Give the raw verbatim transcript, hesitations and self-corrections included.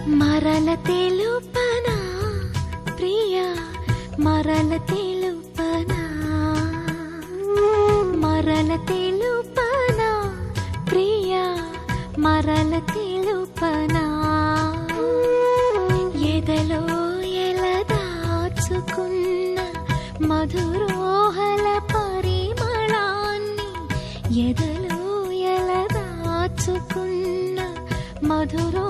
మరల తెలుపనా ప్రియా మరల తెలుపనా మరల తెలుపనా ప్రియా మరల తెలుపనా ఎదలో ఎలదాచుకున్న మధురోహల పరిమళాన్ని ఎదలో ఎలదాచుకున్న మధురో